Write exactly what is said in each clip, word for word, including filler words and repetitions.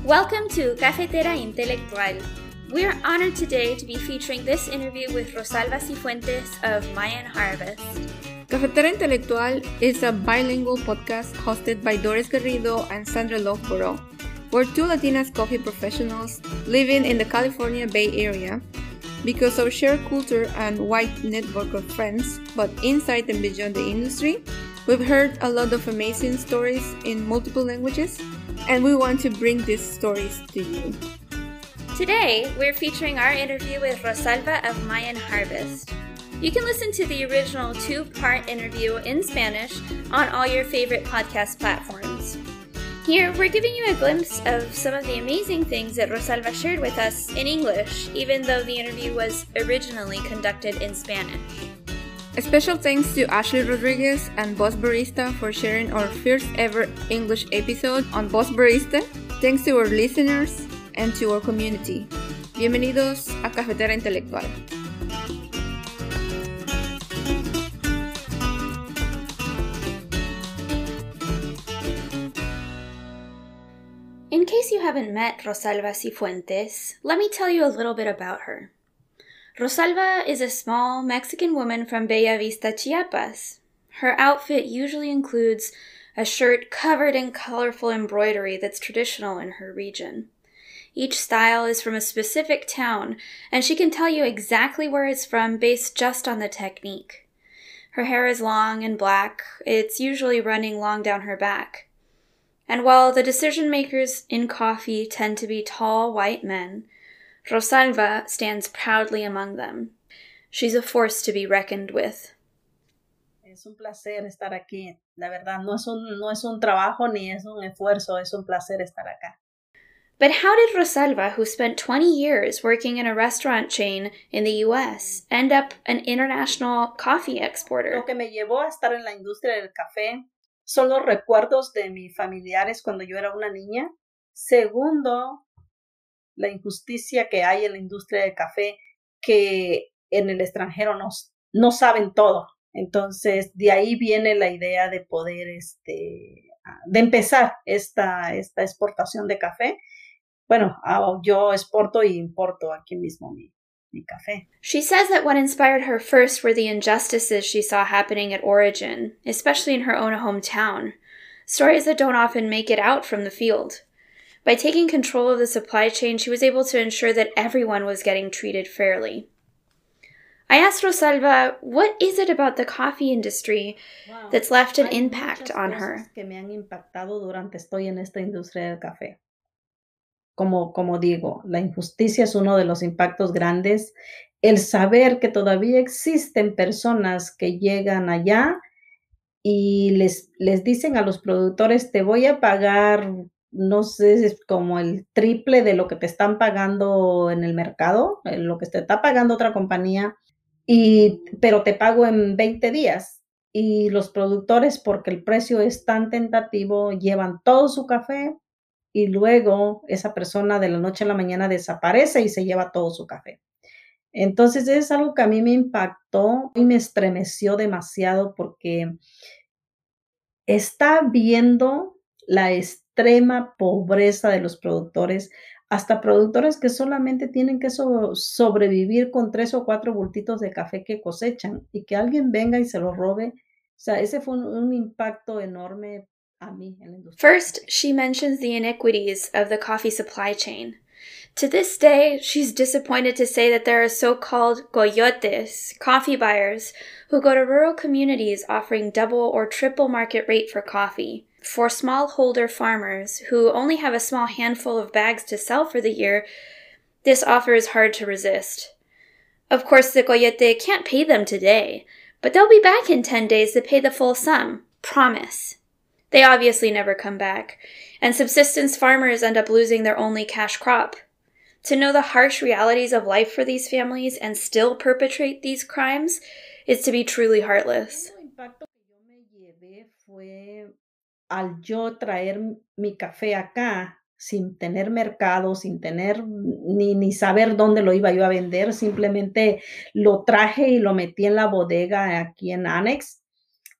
Welcome to Cafetera Intelectual. We are honored today to be featuring this interview with Rosalba Cifuentes of Mayan Harvest. Cafetera Intelectual is a bilingual podcast hosted by Doris Garrido and Sandra Loughborough. We're two Latinas coffee professionals living in the California Bay Area. Because of shared culture and wide network of friends, but inside and beyond the industry, we've heard a lot of amazing stories in multiple languages, and we want to bring these stories to you. Today, we're featuring our interview with Rosalba of Mayan Harvest. You can listen to the original two-part interview in Spanish on all your favorite podcast platforms. Here, we're giving you a glimpse of some of the amazing things that Rosalba shared with us in English, even though the interview was originally conducted in Spanish. A special thanks to Ashley Rodriguez and Boss Barista for sharing our first ever English episode on Boss Barista. Thanks to our listeners and to our community. Bienvenidos a Cafetera Intelectual. In case you haven't met Rosalba Cifuentes, let me tell you a little bit about her. Rosalba is a small Mexican woman from Bella Vista, Chiapas. Her outfit usually includes a shirt covered in colorful embroidery that's traditional in her region. Each style is from a specific town, and she can tell you exactly where it's from based just on the technique. Her hair is long and black. It's usually running long down her back. And while the decision makers in coffee tend to be tall white men, Rosalba stands proudly among them. She's a force to be reckoned with. Es un placer estar aquí. La verdad, no es un, no es un trabajo ni es un esfuerzo, es un placer estar acá. But how did Rosalba, who spent twenty years working in a restaurant chain in the U S, end up an international coffee exporter? Lo que me llevó a estar en la industria del café son los recuerdos de mis familiares cuando yo era una niña. Segundo, la injusticia que hay en la industria del café, que en el extranjero no, no saben todo. Entonces, de ahí viene la idea de poder, este, de empezar esta, esta exportación de café. Bueno, yo exporto y importo aquí mismo mi, mi café. She says that what inspired her first were the injustices she saw happening at origin, especially in her own hometown. Stories that don't often make it out from the field. By taking control of the supply chain, she was able to ensure that everyone was getting treated fairly. I asked Rosalba, what is it about the coffee industry wow. that's left an Hay impact on her? Que me han impactado durante estoy en esta industria del café. Como, como digo, la injusticia es uno de los impactos grandes. El saber que todavía existen personas que llegan allá y les, les dicen a los productores, te voy a pagar, no sé, como el triple de lo que te están pagando en el mercado, lo que te está pagando otra compañía, y, pero te pago en veinte días. Y los productores, porque el precio es tan tentativo, llevan todo su café y luego esa persona de la noche a la mañana desaparece y se lleva todo su café. Entonces es algo que a mí me impactó y me estremeció demasiado porque está viendo la extrema pobreza de los productores, hasta productores que solamente tienen que so- sobrevivir con tres o cuatro bultitos de café que cosechan y que alguien venga y se lo robe. O sea, ese fue un, un impacto enorme a mí en la industria. First, she mentions the inequities of the coffee supply chain. To this day, she's disappointed to say that there are so-called coyotes, coffee buyers, who go to rural communities offering double or triple market rate for coffee. For smallholder farmers who only have a small handful of bags to sell for the year, this offer is hard to resist. Of course, the coyote can't pay them today, but they'll be back in ten days to pay the full sum. Promise. They obviously never come back, and subsistence farmers end up losing their only cash crop. To know the harsh realities of life for these families and still perpetrate these crimes is to be truly heartless. El impacto que yo me llevé fue al yo traer mi café acá sin tener mercado, sin tener ni, ni saber dónde lo iba yo a vender, simplemente lo traje y lo metí en la bodega aquí en Annex.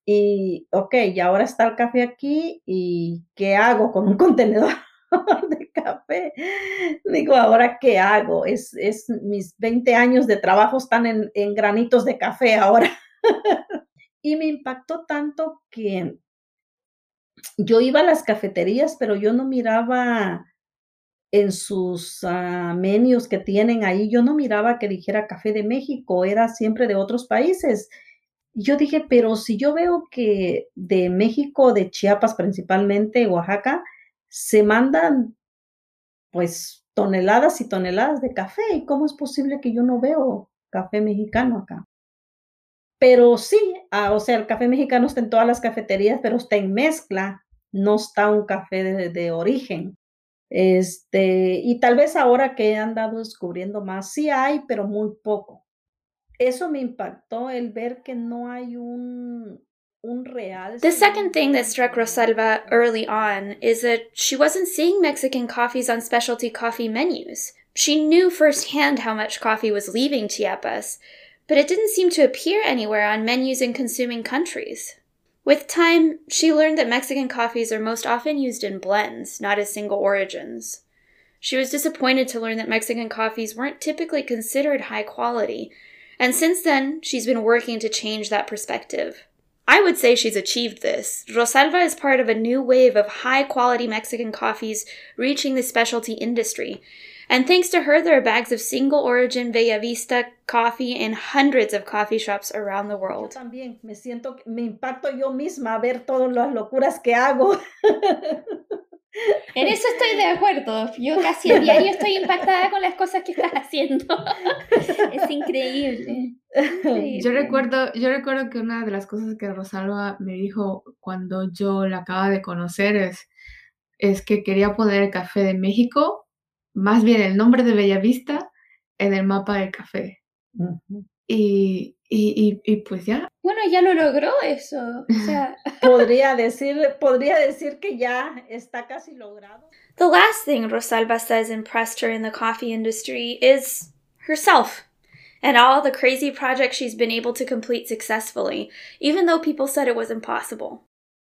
Y, ok, y ahora está el café aquí, ¿y qué hago con un contenedor de café. Digo, ¿ahora qué hago? Es, es mis veinte años de trabajo están en, en granitos de café ahora. Y me impactó tanto que yo iba a las cafeterías, pero yo no miraba en sus uh, menús que tienen ahí, yo no miraba que dijera café de México, era siempre de otros países. Y yo dije, pero si yo veo que de México, de Chiapas principalmente, Oaxaca, se mandan pues toneladas y toneladas de café, ¿y cómo es posible que yo no veo café mexicano acá? Pero sí, ah, o sea, el café mexicano está en todas las cafeterías, pero está en mezcla, no está un café de, de origen. Este, y tal vez ahora que he andado descubriendo más, sí hay, pero muy poco. Eso me impactó, el ver que no hay un, un real. The second thing that struck Rosalba early on is that she wasn't seeing Mexican coffees on specialty coffee menus. She knew firsthand how much coffee was leaving Chiapas, but it didn't seem to appear anywhere on menus in consuming countries. With time, she learned that Mexican coffees are most often used in blends, not as single origins. She was disappointed to learn that Mexican coffees weren't typically considered high quality, and since then, she's been working to change that perspective. I would say she's achieved this. Rosalba is part of a new wave of high-quality Mexican coffees reaching the specialty industry, and thanks to her, there are bags of single-origin Bellavista coffee in hundreds of coffee shops around the world. Yo también me siento, me impacto yo misma ver todas las locuras que hago. En eso estoy de acuerdo. Yo casi a diario estoy impactada con las cosas que estás haciendo. Es increíble. increíble. Yo recuerdo, yo recuerdo que una de las cosas que Rosalba me dijo cuando yo la acababa de conocer es, es que quería poner el café de México, más bien el nombre de Bellavista, en el mapa del café. Uh-huh. Y, y, y, y pues ya. Bueno, ya lo logró eso. O sea. podría decir, podría decir que ya está casi logrado. The last thing Rosalba says impressed her in the coffee industry is herself and all the crazy projects she's been able to complete successfully, even though people said it was impossible.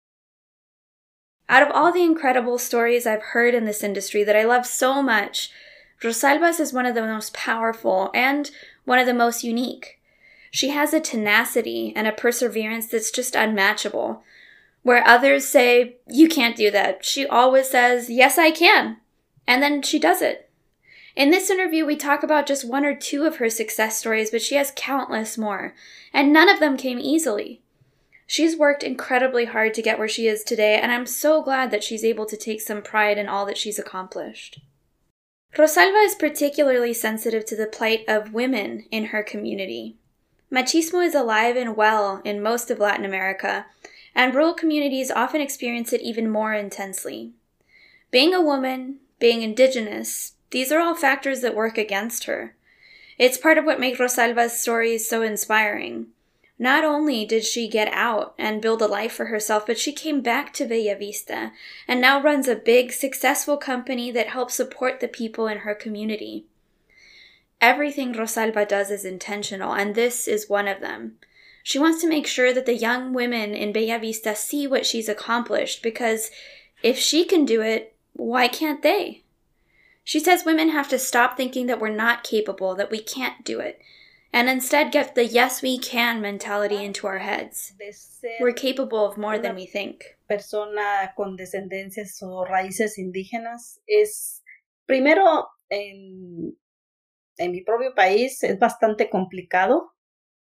Out of all the incredible stories I've heard in this industry that I love so much, Rosalba's is one of the most powerful and one of the most unique. She has a tenacity and a perseverance that's just unmatchable. Where others say, you can't do that, she always says, yes, I can. And then she does it. In this interview, we talk about just one or two of her success stories, but she has countless more, and none of them came easily. She's worked incredibly hard to get where she is today, and I'm so glad that she's able to take some pride in all that she's accomplished. Rosalba is particularly sensitive to the plight of women in her community. Machismo is alive and well in most of Latin America, and rural communities often experience it even more intensely. Being a woman, being indigenous, these are all factors that work against her. It's part of what makes Rosalba's story so inspiring. Not only did she get out and build a life for herself, but she came back to Bellavista and now runs a big, successful company that helps support the people in her community. Everything Rosalba does is intentional, and this is one of them. She wants to make sure that the young women in Bellavista see what she's accomplished, because if she can do it, why can't they? She says women have to stop thinking that we're not capable, that we can't do it, and instead get the yes we can mentality into our heads. We're capable of more than we think. Persona con descendencias o raíces indígenas es, primero, en, en mi propio país es bastante complicado.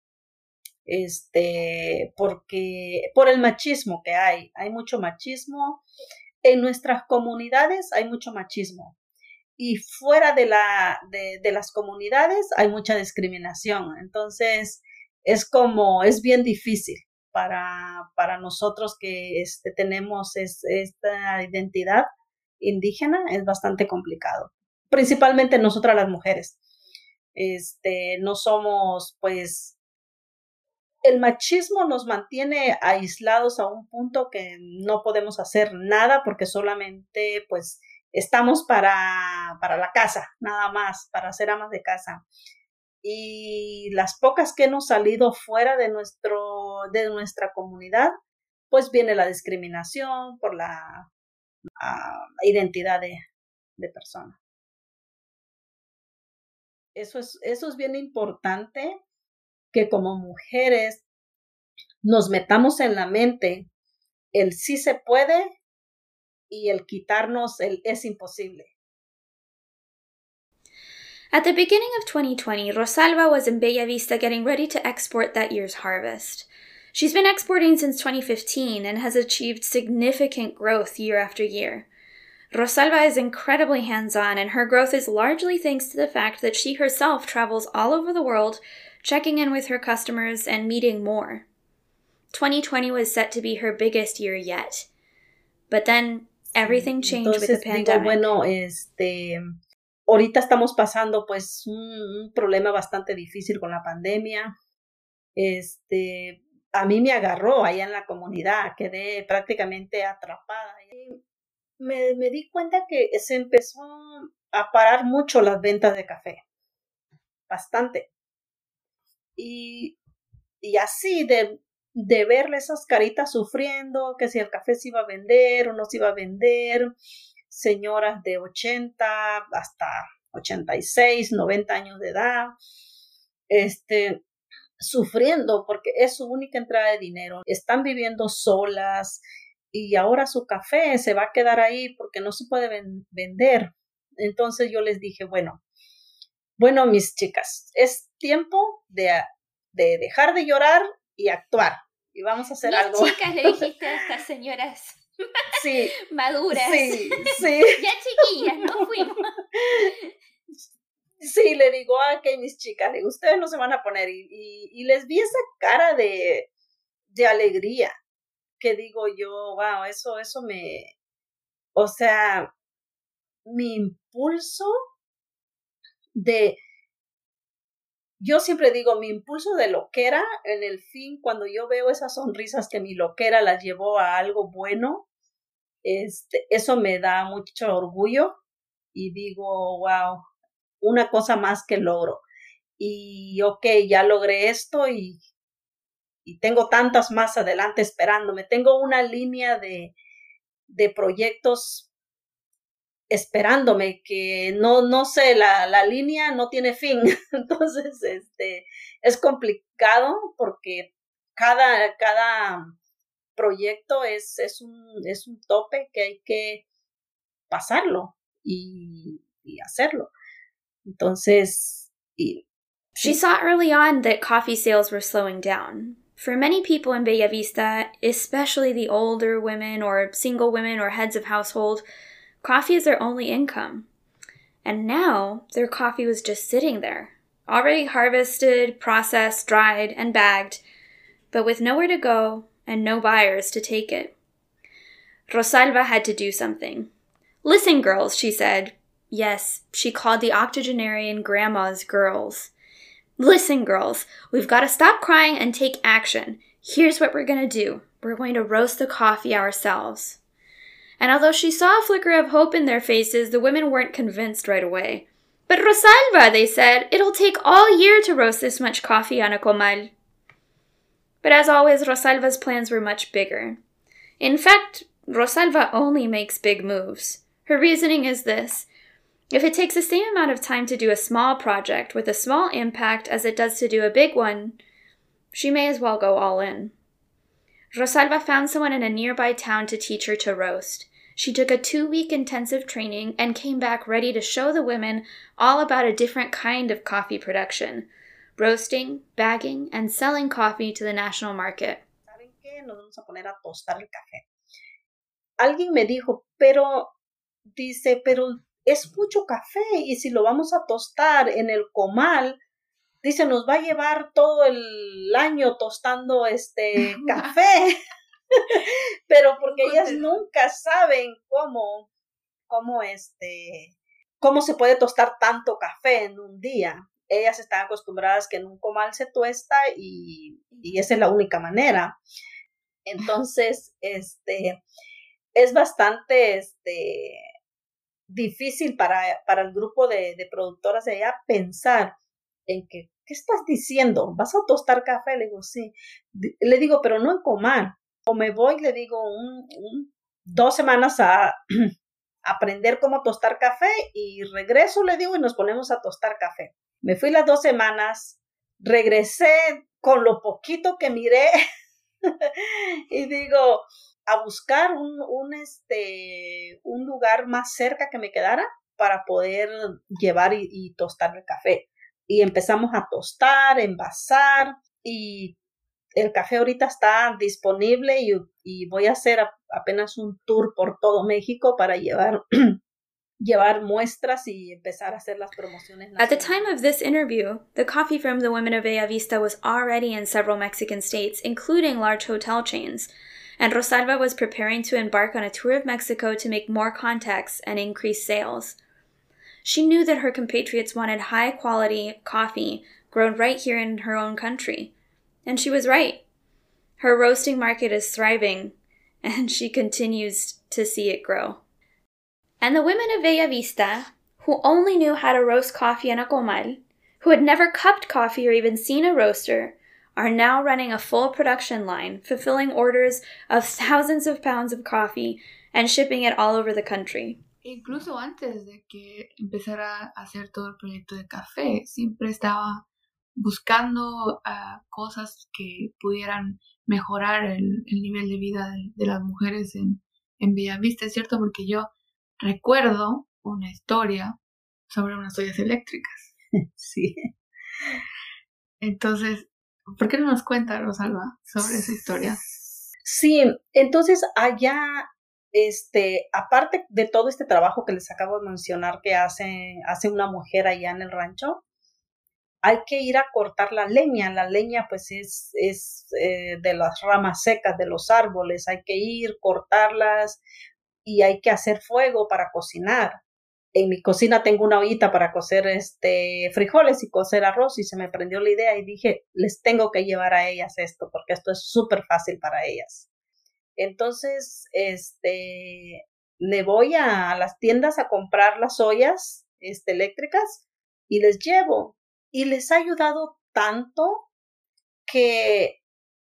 Este, porque por el machismo que hay, hay mucho machismo en nuestras comunidades, hay mucho machismo y fuera de la de, de las comunidades hay mucha discriminación. Entonces es como es bien difícil para para nosotros que este tenemos es, esta identidad indígena, es bastante complicado, principalmente nosotras las mujeres. Este, no somos pues el machismo nos mantiene aislados a un punto que no podemos hacer nada porque solamente pues estamos para, para la casa, nada más, para ser amas de casa. Y las pocas que hemos salido fuera de, nuestro, de nuestra comunidad, pues viene la discriminación por la uh, identidad de, de persona. Eso es, eso es bien importante, que como mujeres nos metamos en la mente el sí se puede y el quitarnos el es imposible. At the beginning of twenty twenty, Rosalba was in Bella Vista getting ready to export that year's harvest. She's been exporting since twenty fifteen and has achieved significant growth year after year. Rosalba is incredibly hands-on, and her growth is largely thanks to the fact that she herself travels all over the world, checking in with her customers and meeting more. twenty twenty was set to be her biggest year yet. But then everything changed Entonces, with the pandemic. Digo, bueno, este, ahorita estamos pasando pues un, un problema bastante difícil con la pandemia. Este, a mí me agarró allá en la comunidad, quedé prácticamente atrapada. Y me, me di cuenta que se empezó a parar mucho las ventas de café, bastante. Y, y así de, de verle esas caritas sufriendo, que si el café se iba a vender o no se iba a vender, señoras de ochenta hasta ochenta y seis, noventa años de edad, este, sufriendo porque es su única entrada de dinero. Están viviendo solas y ahora su café se va a quedar ahí porque no se puede ven- vender. Entonces yo les dije, bueno, bueno, mis chicas, es tiempo de, de dejar de llorar y actuar. Y vamos a hacer Mis algo. chicas, le dijiste a estas señoras Sí, maduras. sí, sí. Ya chiquillas, nos fuimos. Sí, le digo, ah, que mis chicas, le digo, ustedes no se van a poner. Y, y, y les vi esa cara de, de alegría, que digo yo, wow, eso, eso me, o sea, mi impulso de, yo siempre digo, mi impulso de loquera, en el fin, cuando yo veo esas sonrisas que mi loquera las llevó a algo bueno, este, eso me da mucho orgullo y digo, wow, una cosa más que logro. Y ok, ya logré esto y, y tengo tantas más adelante esperándome. Tengo una línea de, de proyectos esperándome que no, no sé, la, la línea no tiene fin. Entonces, este, es complicado porque cada, cada proyecto es, es, un, es un tope que hay que pasarlo y, y hacerlo. Entonces, y, She saw early on that coffee sales were slowing down. For many people in Bella Vista, especially the older women or single women or heads of household, coffee is their only income. And now their coffee was just sitting there, already harvested, processed, dried, and bagged, but with nowhere to go and no buyers to take it. Rosalba had to do something. Listen, girls, she said. Yes, she called the octogenarian grandmas girls. Listen, girls, we've got to stop crying and take action. Here's what we're going to do. We're going to roast the coffee ourselves. And although she saw a flicker of hope in their faces, the women weren't convinced right away. But Rosalba, they said, it'll take all year to roast this much coffee on a comal. But as always, Rosalba's plans were much bigger. In fact, Rosalba only makes big moves. Her reasoning is this. If it takes the same amount of time to do a small project with a small impact as it does to do a big one, she may as well go all in. Rosalba found someone in a nearby town to teach her to roast. She took a two-week intensive training and came back ready to show the women all about a different kind of coffee production, roasting, bagging, and selling coffee to the national market. ¿Saben qué? Nos vamos a poner a tostar el café. Alguien me dijo, pero, dice, pero es mucho café y si lo vamos a tostar en el comal, dice, nos va a llevar todo el año tostando este café. Pero porque ellas nunca saben cómo, cómo este, cómo se puede tostar tanto café en un día. Ellas están acostumbradas que en un comal se tuesta y, y esa es la única manera. Entonces, este, es bastante, este, difícil para, para el grupo de, de productoras de allá pensar en que, ¿qué estás diciendo? ¿Vas a tostar café? Le digo, sí. Le digo, pero no en comal. O me voy, le digo, un, un, dos semanas a, aprender cómo tostar café y regreso, le digo, y nos ponemos a tostar café. Me fui las dos semanas, regresé con lo poquito que miré y digo, a buscar un, un, este, un lugar más cerca que me quedara para poder llevar y, y tostar el café. Y empezamos a tostar, envasar, y el café ahorita está disponible y, y voy a hacer a, apenas un tour por todo México para llevar, llevar muestras y empezar a hacer las promociones nacionales. At the time of this interview, the coffee from the women of Bellavista was already in several Mexican states, including large hotel chains, and Rosalba was preparing to embark on a tour of Mexico to make more contacts and increase sales. She knew that her compatriots wanted high-quality coffee grown right here in her own country. And she was right. Her roasting market is thriving, and she continues to see it grow. And the women of Bellavista, who only knew how to roast coffee in a comal, who had never cupped coffee or even seen a roaster, are now running a full production line, fulfilling orders of thousands of pounds of coffee and shipping it all over the country. Incluso antes de que empezara a hacer todo el proyecto de café, siempre estaba buscando uh, cosas que pudieran mejorar el, el nivel de vida de, de las mujeres en, en Bellavista, es cierto, porque yo recuerdo una historia sobre unas ollas eléctricas. Sí. Entonces, ¿por qué no nos cuenta, Rosalba, sobre esa historia? Sí, entonces allá, este, aparte de todo este trabajo que les acabo de mencionar que hace, hace una mujer allá en el rancho, hay que ir a cortar la leña. La leña pues es, es eh, de las ramas secas de los árboles. Hay que ir, cortarlas y hay que hacer fuego para cocinar. En mi cocina tengo una ollita para cocer este, frijoles y cocer arroz y se me prendió la idea y dije, les tengo que llevar a ellas esto porque esto es súper fácil para ellas. Entonces, este, le voy a, a las tiendas a comprar las ollas este, eléctricas y les llevo. Y les ha ayudado tanto que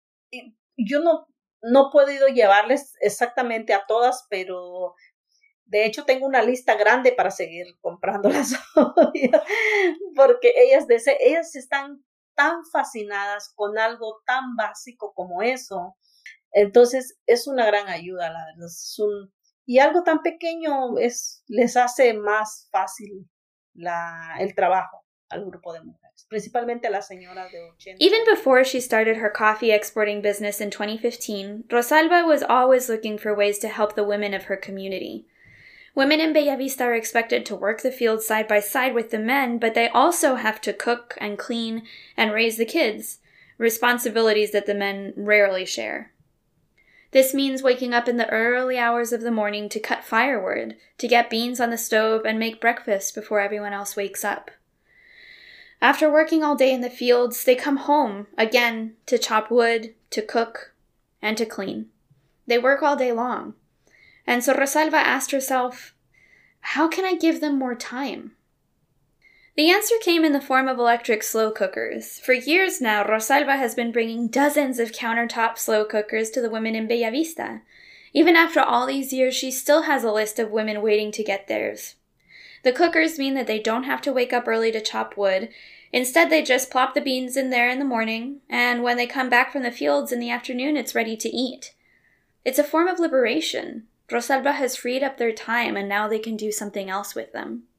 yo no, no he podido llevarles exactamente a todas, pero de hecho tengo una lista grande para seguir comprando las ollas, porque ellas, desde, ellas están tan fascinadas con algo tan básico como eso. Entonces es una gran ayuda, la verdad. Es un, y algo tan pequeño es, les hace más fácil la, el trabajo al grupo de mujeres, principalmente a la señora de ochenta. Even before she started her coffee exporting business in twenty fifteen, Rosalba was always looking for ways to help the women of her community. Women in Bellavista are expected to work the fields side by side with the men, but they also have to cook and clean and raise the kids, responsibilities that the men rarely share. This means waking up in the early hours of the morning to cut firewood, to get beans on the stove and make breakfast before everyone else wakes up. After working all day in the fields, they come home again to chop wood, to cook, and to clean. They work all day long. And so Rosalba asked herself, how can I give them more time? The answer came in the form of electric slow cookers. For years now, Rosalba has been bringing dozens of countertop slow cookers to the women in Bellavista. Even after all these years, she still has a list of women waiting to get theirs. The cookers mean that they don't have to wake up early to chop wood. Instead, they just plop the beans in there in the morning, and when they come back from the fields in the afternoon, it's ready to eat. It's a form of liberation. Rosalba has freed up their time, and now they can do something else with them.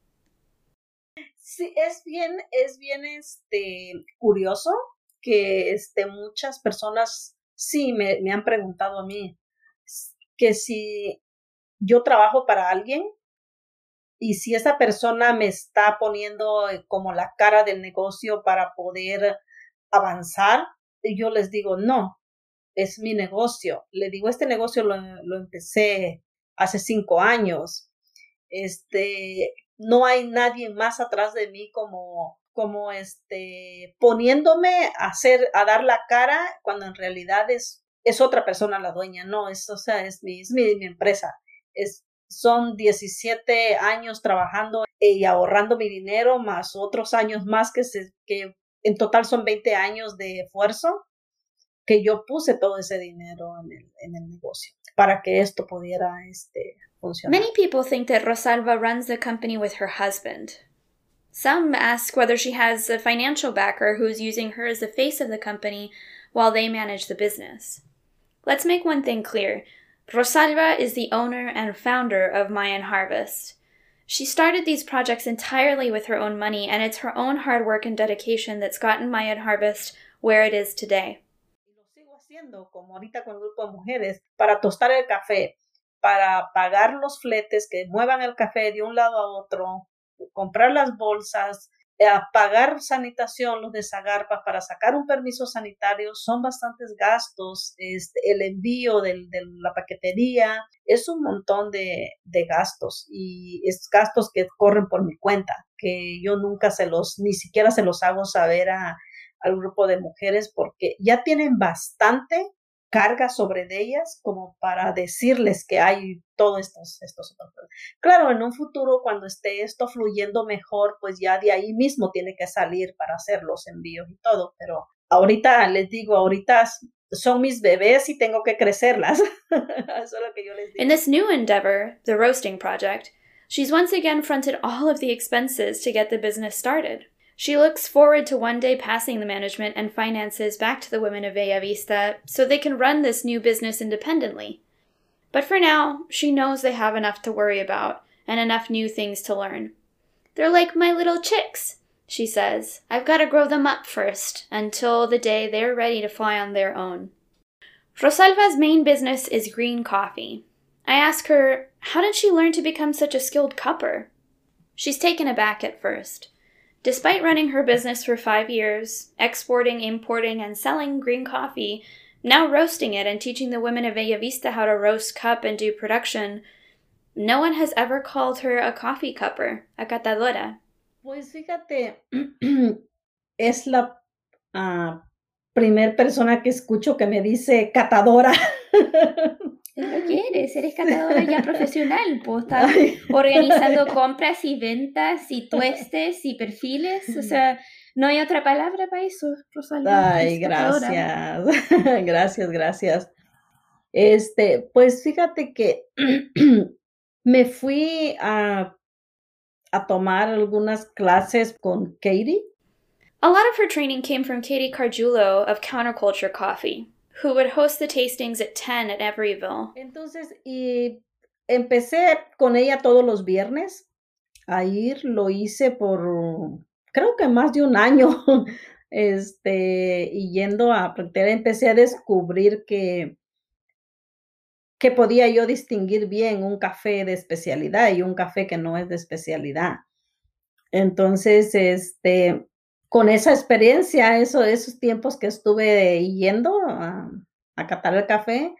Sí, es bien, es bien este, curioso que este, muchas personas sí me, me han preguntado a mí que si yo trabajo para alguien y si esa persona me está poniendo como la cara del negocio para poder avanzar, yo les digo, no, es mi negocio. Le digo, este negocio lo, lo empecé hace cinco años. Este, no hay nadie más atrás de mí como, como este, poniéndome a hacer, a dar la cara cuando en realidad es, es otra persona la dueña. No, es, o sea, es mi, es mi, mi empresa. Es, son diecisiete años trabajando y ahorrando mi dinero, más otros años más que, se, que en total son veinte años de esfuerzo que yo puse todo ese dinero en el, en el negocio para que esto pudiera este, funcionar. Many people think that Rosalba runs the company with her husband. Some ask whether she has a financial backer who's using her as the face of the company while they manage the business. Let's make one thing clear. Rosalba is the owner and founder of Mayan Harvest. She started these projects entirely with her own money, and it's her own hard work and dedication that's gotten Mayan Harvest where it is today. Lo sigo haciendo, como ahorita con el grupo de mujeres, para tostar el café, para pagar los fletes que muevan el café de un lado a otro, comprar las bolsas, eh, pagar sanitación, los de Zagarpa, para sacar un permiso sanitario, son bastantes gastos, este, el envío del, de la paquetería, es un montón de, de gastos, y es gastos que corren por mi cuenta, que yo nunca se los, ni siquiera se los hago saber a, al grupo de mujeres, porque ya tienen bastante carga sobre de ellas como para decirles que hay todos estos, estos otros. Claro, en un futuro, cuando esté esto fluyendo mejor, pues ya de ahí mismo tiene que salir para hacer los envíos y todo, pero ahorita les digo, ahorita son mis bebés y tengo que crecerlas. Eso es lo que yo les digo. In this new endeavor, the roasting project, she's once again fronted all of the expenses to get the business started. She looks forward to one day passing the management and finances back to the women of Bella Vista so they can run this new business independently. But for now, she knows they have enough to worry about and enough new things to learn. They're like my little chicks, she says. I've got to grow them up first until the day they're ready to fly on their own. Rosalba's main business is green coffee. I ask her, how did she learn to become such a skilled cupper? She's taken aback at first. Despite running her business for five years, exporting, importing, and selling green coffee, now roasting it and teaching the women of Bella Vista how to roast, cup, and do production, no one has ever called her a coffee cupper, a catadora. Pues fíjate, es la uh, primer persona que escucho que me dice catadora. ¿Qué quieres? Eres catadora ya profesional, pues estás organizando compras y ventas y tuestes y perfiles, o sea, no hay otra palabra para eso, Rosalba. Ay, gracias, gracias, gracias. Este, pues fíjate que me fui a, a tomar algunas clases con Katie. A lot of her training came from Katie Cargiulo of Counterculture Coffee, who would host the tastings at ten at Everyville. Entonces, y empecé con ella todos los viernes a ir, lo hice por, creo que más de un año, este, y yendo a practicar, empecé a descubrir que, que podía yo distinguir bien un café de especialidad y un café que no es de especialidad. Entonces, este... con esa experiencia, eso, esos tiempos que estuve yendo a, a catar el café,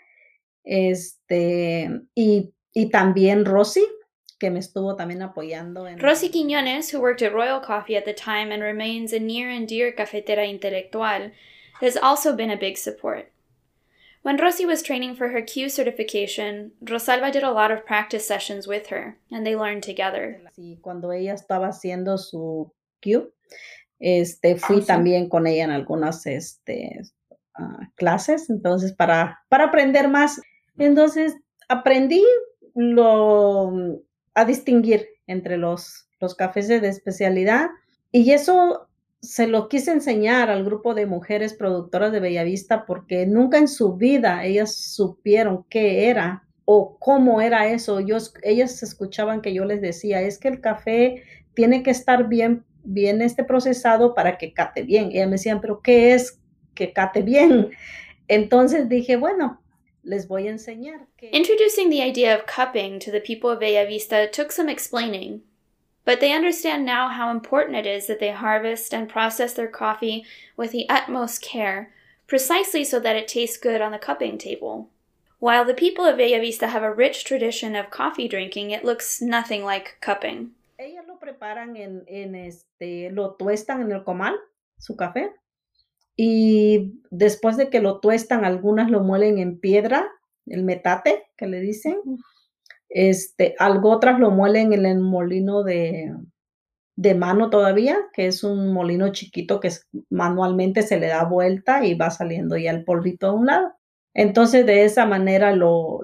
este, y, y también Rosy, que me estuvo también apoyando. En... Rosy Quiñones, who worked at Royal Coffee at the time and remains a near and dear cafetera intelectual, has also been a big support. When Rosy was training for her Q certification, Rosalba did a lot of practice sessions with her, and they learned together. Sí, cuando ella estaba haciendo su Q, Este, fui awesome. También con ella en algunas este, uh, clases, entonces para, para aprender más. Entonces aprendí lo, a distinguir entre los, los cafés de especialidad, y eso se lo quise enseñar al grupo de mujeres productoras de Bella Vista, porque nunca en su vida ellas supieron qué era o cómo era eso. Yo, ellas escuchaban que yo les decía, es que el café tiene que estar bien bien este procesado para que cate bien. Y ellas me decían, pero ¿qué es que cate bien? Entonces dije, bueno, les voy a enseñar. Que... Introducing the idea of cupping to the people of Bella Vista took some explaining, but they understand now how important it is that they harvest and process their coffee with the utmost care, precisely so that it tastes good on the cupping table. While the people of Bella Vista have a rich tradition of coffee drinking, it looks nothing like cupping. Ellas lo preparan en, en este, lo tuestan en el comal, su café, y después de que lo tuestan, algunas lo muelen en piedra, el metate, que le dicen, este, algo otras lo muelen en el molino de, de mano todavía, que es un molino chiquito que es, manualmente se le da vuelta y va saliendo ya el polvito a un lado. Entonces, de esa manera lo, lo, lo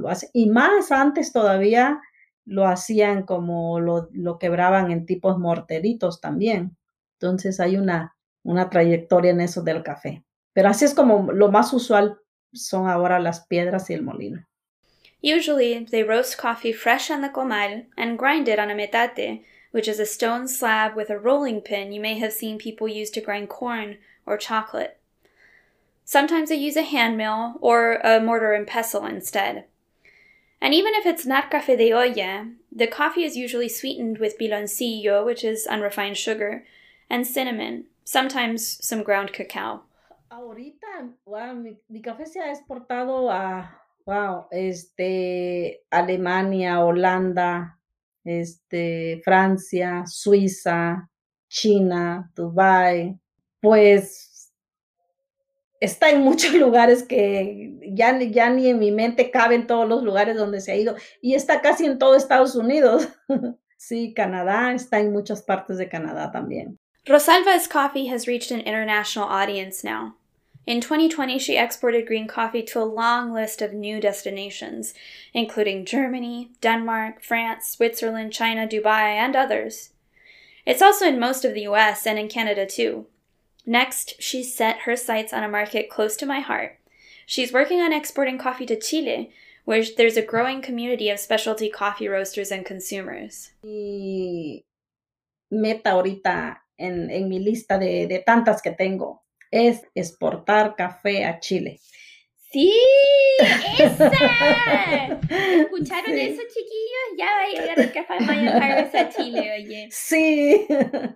lo hacen. Y más antes todavía lo hacían como lo, lo quebraban en tipos morteritos también. Entonces hay una, una trayectoria en eso del café. Pero así es como lo más usual son ahora las piedras y el molino. Usually, they roast coffee fresh on the comal and grind it on a metate, which is a stone slab with a rolling pin you may have seen people use to grind corn or chocolate. Sometimes they use a hand mill or a mortar and pestle instead. And even if it's not café de olla, the coffee is usually sweetened with piloncillo, which is unrefined sugar, and cinnamon, sometimes some ground cacao. Ahorita, wow, mi, mi café se ha exportado a, wow, este, Alemania, Holanda, este, Francia, Suiza, China, Dubái. Pues está en muchos lugares que ya, ya ni en mi mente caben todos los lugares donde se ha ido. Y está casi en todo Estados Unidos. Sí, Canadá, está en muchas partes de Canadá también. Rosalba's coffee has reached an international audience now. In twenty twenty, she exported green coffee to a long list of new destinations, including Germany, Denmark, France, Switzerland, China, Dubai, and others. It's also in most of the U S and in Canada too. Next, she's set her sights on a market close to my heart. She's working on exporting coffee to Chile, where there's a growing community of specialty coffee roasters and consumers. Mi meta ahorita en, en mi lista de, de tantas que tengo es exportar café a Chile. ¡Sí! ¡Esa! ¿Escucharon Sí. eso, chiquillos? Ya va a llegar el Café Mayan Harvest a Chile, oye. Sí,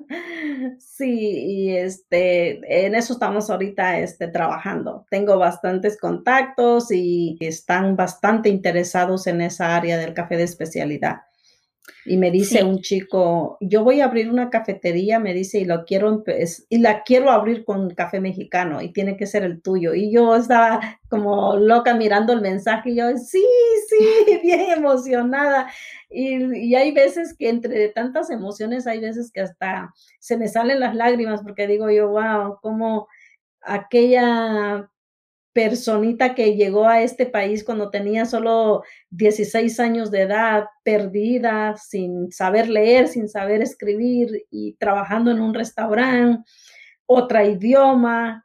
sí, y este, en eso estamos ahorita este, trabajando. Tengo bastantes contactos y están bastante interesados en esa área del café de especialidad. Y me dice Sí. un chico, yo voy a abrir una cafetería, me dice, y lo quiero empe- y la quiero abrir con café mexicano y tiene que ser el tuyo. Y yo estaba como loca mirando el mensaje y yo, sí, sí, bien emocionada. Y, y hay veces que entre tantas emociones, hay veces que hasta se me salen las lágrimas porque digo yo, wow, como aquella personita que llegó a este país cuando tenía solo dieciséis años de edad, perdida, sin saber leer, sin saber escribir y trabajando en un restaurante, otro idioma,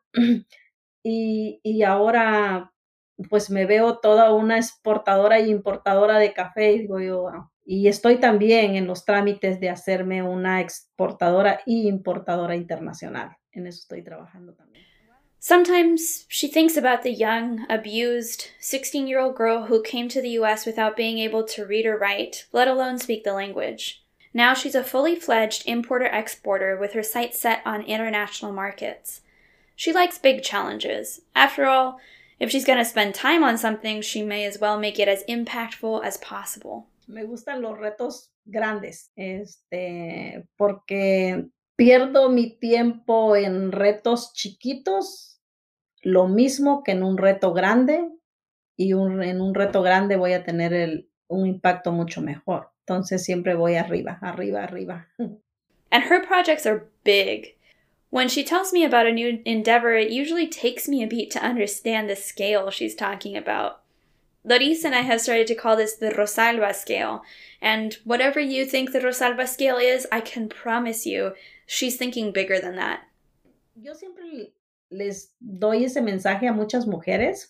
y, y ahora pues me veo toda una exportadora y importadora de café y digo yo, wow. Y estoy también en los trámites de hacerme una exportadora y importadora internacional. En eso estoy trabajando también. Sometimes she thinks about the young, abused, sixteen-year-old girl who came to the U S without being able to read or write, let alone speak the language. Now she's a fully fledged importer-exporter with her sights set on international markets. She likes big challenges. After all, if she's going to spend time on something, she may as well make it as impactful as possible. Me gustan los retos grandes, este, porque pierdo mi tiempo en retos chiquitos, lo mismo que en un reto grande, y un, en un reto grande voy a tener el, un impacto mucho mejor. Entonces siempre voy arriba, arriba, arriba. And her projects are big. When she tells me about a new endeavor, it usually takes me a beat to understand the scale she's talking about. Loris and I have started to call this the Rosalba scale, and whatever you think the Rosalba scale is, I can promise you, she's thinking bigger than that. Yo siempre les doy ese mensaje a muchas mujeres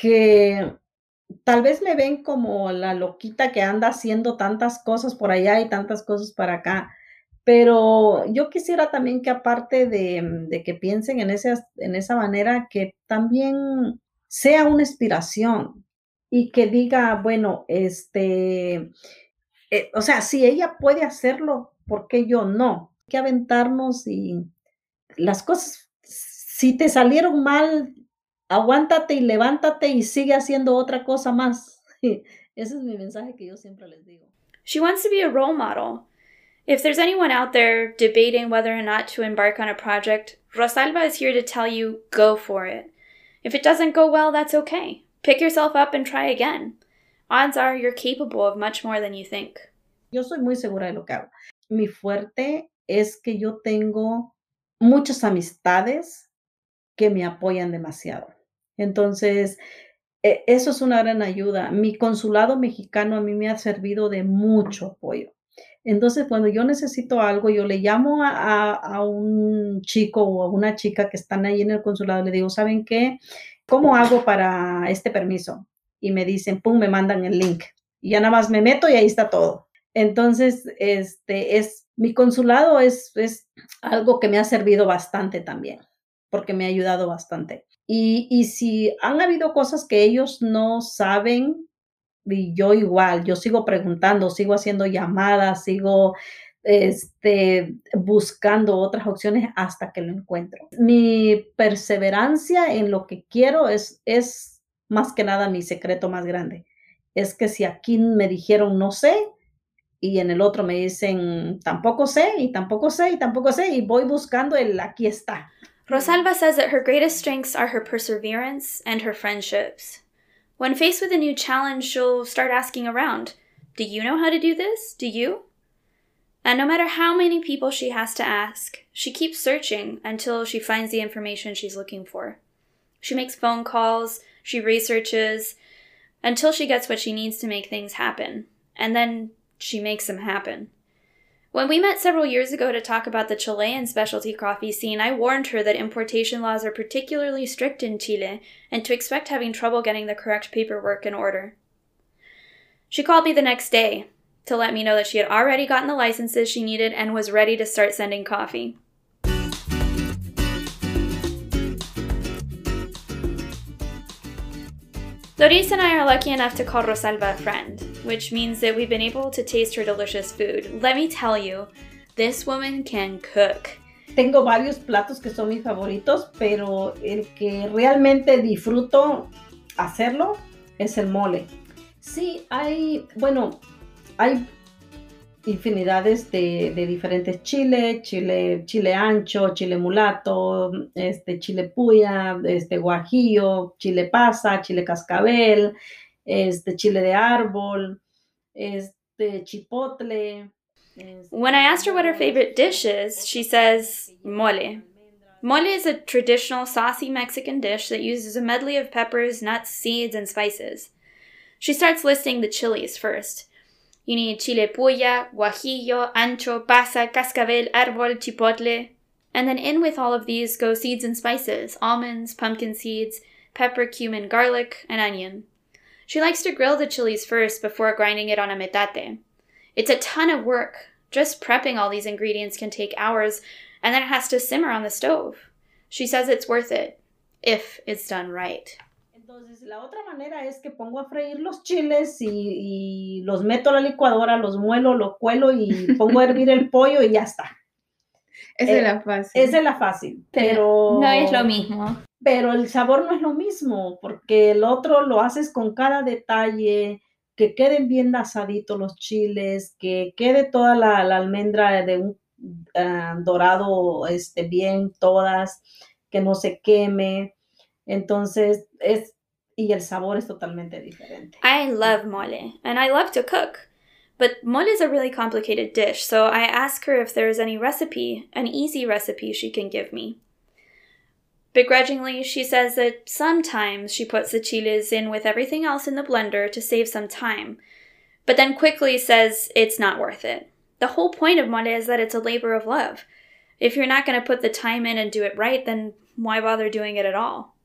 que tal vez me ven como la loquita que anda haciendo tantas cosas por allá y tantas cosas para acá, pero yo quisiera también que aparte de, de que piensen en, ese, en esa manera, que también sea una inspiración y que diga, bueno, este, eh, o sea, si ella puede hacerlo, ¿por qué yo no? Hay que aventarnos y las cosas, si te salieron mal, aguántate y levántate y sigue haciendo otra cosa más. Ese es mi mensaje que yo siempre les digo. She wants to be a role model. If there's anyone out there debating whether or not to embark on a project, Rosalba is here to tell you, go for it. If it doesn't go well, that's okay. Pick yourself up and try again. Odds are you're capable of much more than you think. Yo soy muy segura de lo que hago. Mi fuerte es que yo tengo muchas amistades que me apoyan demasiado. Entonces, E eso es una gran ayuda. Mi consulado mexicano a mí me ha servido de mucho apoyo. Entonces, cuando yo necesito algo, yo le llamo a a a un chico o a una chica que están ahí en el consulado, le digo: "¿Saben qué? ¿Cómo hago para este permiso?". Y me dicen, pum, me mandan el link. Y ya nada más me meto y ahí está todo. Entonces, este, es mi consulado es es algo que me ha servido bastante también, porque me ha ayudado bastante. Y y si han habido cosas que ellos no saben, y yo igual, yo sigo preguntando, sigo haciendo llamadas, sigo, este, buscando otras opciones hasta que lo encuentro. Mi perseverancia en lo que quiero es es más que nada mi secreto más grande. Es que si aquí me dijeron: "No sé", y en el otro me dicen: "Tampoco sé, y tampoco sé, y tampoco sé", y voy buscando el aquí está. Rosalba says that her greatest strengths are her perseverance and her friendships. When faced with a new challenge, she'll start asking around, "Do you know how to do this? Do you?" And no matter how many people she has to ask, she keeps searching until she finds the information she's looking for. She makes phone calls, she researches, until she gets what she needs to make things happen. And then she makes them happen. When we met several years ago to talk about the Chilean specialty coffee scene, I warned her that importation laws are particularly strict in Chile and to expect having trouble getting the correct paperwork in order. She called me the next day to let me know that she had already gotten the licenses she needed and was ready to start sending coffee. Doris and I are lucky enough to call Rosalba a friend, which means that we've been able to taste her delicious food. Let me tell you, this woman can cook. Tengo varios platos que son mis favoritos, pero el que realmente disfruto hacerlo es el mole. Sí, hay, bueno, hay infinidades de, de diferentes chiles, chile, chile ancho, chile mulato, este, chile puya, este, guajillo, chile pasa, chile cascabel, este, chile de árbol, este, chipotle. Este, When I asked her what her favorite dish is, she says mole. Mole is a traditional saucy Mexican dish that uses a medley of peppers, nuts, seeds, and spices. She starts listing the chilies first. You need chile puya, guajillo, ancho, pasa, cascabel, árbol, chipotle. And then in with all of these go seeds and spices, almonds, pumpkin seeds, pepper, cumin, garlic, and onion. She likes to grill the chilies first before grinding it on a metate. It's a ton of work. Just prepping all these ingredients can take hours, and then it has to simmer on the stove. She says it's worth it, if it's done right. Entonces, la otra manera es que pongo a freír los chiles y, y los meto a la licuadora, los muelo, los cuelo y pongo a hervir el pollo y ya está. Esa Eh, es la fácil. Esa es la fácil, pero... No es lo mismo. Pero el sabor no es lo mismo, porque el otro lo haces con cada detalle, que queden bien asaditos los chiles, que quede toda la, la almendra de un uh, dorado este, bien todas, que no se queme. Entonces, es, y el sabor es totalmente diferente. I love mole, and I love to cook. But mole is a really complicated dish, so I ask her if there is any recipe, an easy recipe she can give me. Begrudgingly, she says that sometimes she puts the chiles in with everything else in the blender to save some time, but then quickly says it's not worth it. The whole point of mole is that it's a labor of love. If you're not going to put the time in and do it right, then why bother doing it at all?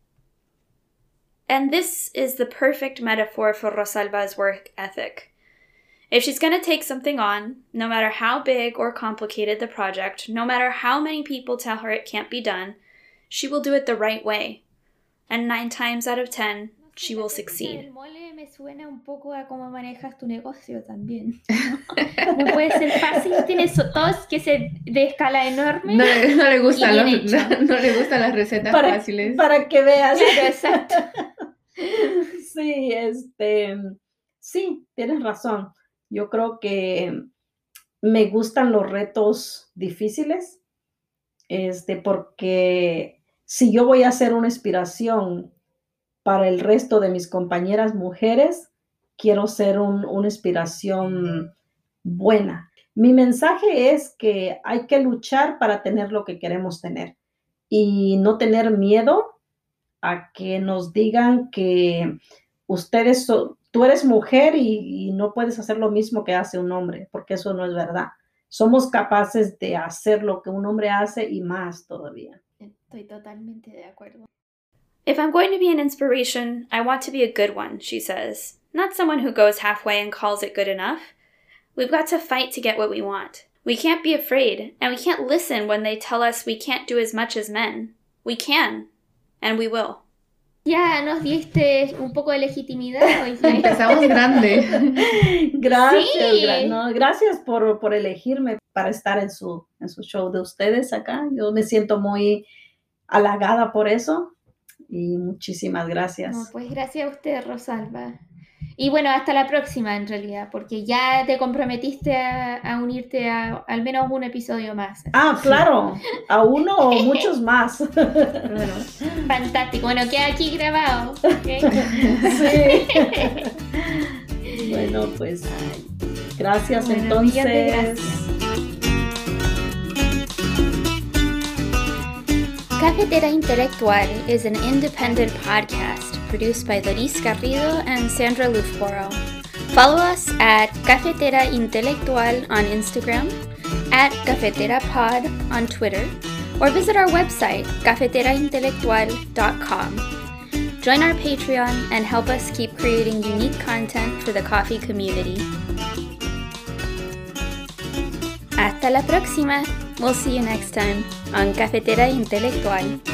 And this is the perfect metaphor for Rosalba's work ethic. If she's going to take something on, no matter how big or complicated the project, no matter how many people tell her it can't be done, she will do it the right way. And nine times out of ten, she will succeed. El mole me suena un poco a cómo manejas tu negocio también. No puede ser fácil, tienes todos que ser de escala enorme. No, le- no le gustan Y bien los, hecho. no, no le gustan las recetas Para, fáciles. para que veas. Claro, exacto. Sí, este, sí, tienes razón. Yo creo que me gustan los retos difíciles, este, porque si yo voy a ser una inspiración para el resto de mis compañeras mujeres, quiero ser un- una inspiración buena. Mi mensaje es que hay que luchar para tener lo que queremos tener y no tener miedo a que nos digan que ustedes, so, tú eres mujer y, y no puedes hacer lo mismo que hace un hombre, porque eso no es verdad. Somos capaces de hacer lo que un hombre hace y más todavía. Estoy totalmente de acuerdo. If I'm going to be an inspiration, I want to be a good one, she says. Not someone who goes halfway and calls it good enough. We've got to fight to get what we want. We can't be afraid, and we can't listen when they tell us we can't do as much as men. We can, and we will. Ya nos diste un poco de legitimidad hoy. Empezamos grande. Gracias, Sí. gra- no, gracias por, por elegirme para estar en su, en su show de ustedes acá. Yo me siento muy halagada por eso y muchísimas gracias. No, pues gracias a usted, Rosalba. Y bueno, hasta la próxima en realidad, porque ya te comprometiste a, a unirte a al menos un episodio más. Ah, claro, a uno o muchos más. Claro. Fantástico. Bueno, queda aquí grabado. ¿Ok? Sí. Bueno, pues gracias Bueno, millones de entonces. Cafetera Intelectual is an independent podcast produced by Doris Garrido and Sandra Lufboro. Follow us at Cafetera Intelectual on Instagram, at Cafetera Pod on Twitter, or visit our website, cafetera intelectual dot com. Join our Patreon and help us keep creating unique content for the coffee community. Hasta la próxima! We'll see you next time on Cafetera Intelectual.